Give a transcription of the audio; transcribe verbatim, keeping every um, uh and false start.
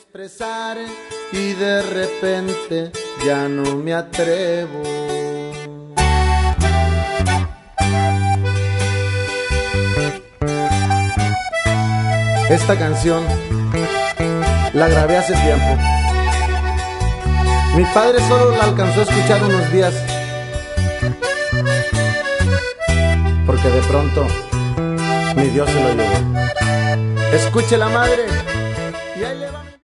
expresar y de repente ya no me atrevo. Esta canción la grabé hace tiempo. Mi padre solo la alcanzó a escuchar unos días, porque de pronto mi Dios se lo llevó. Escuche la madre.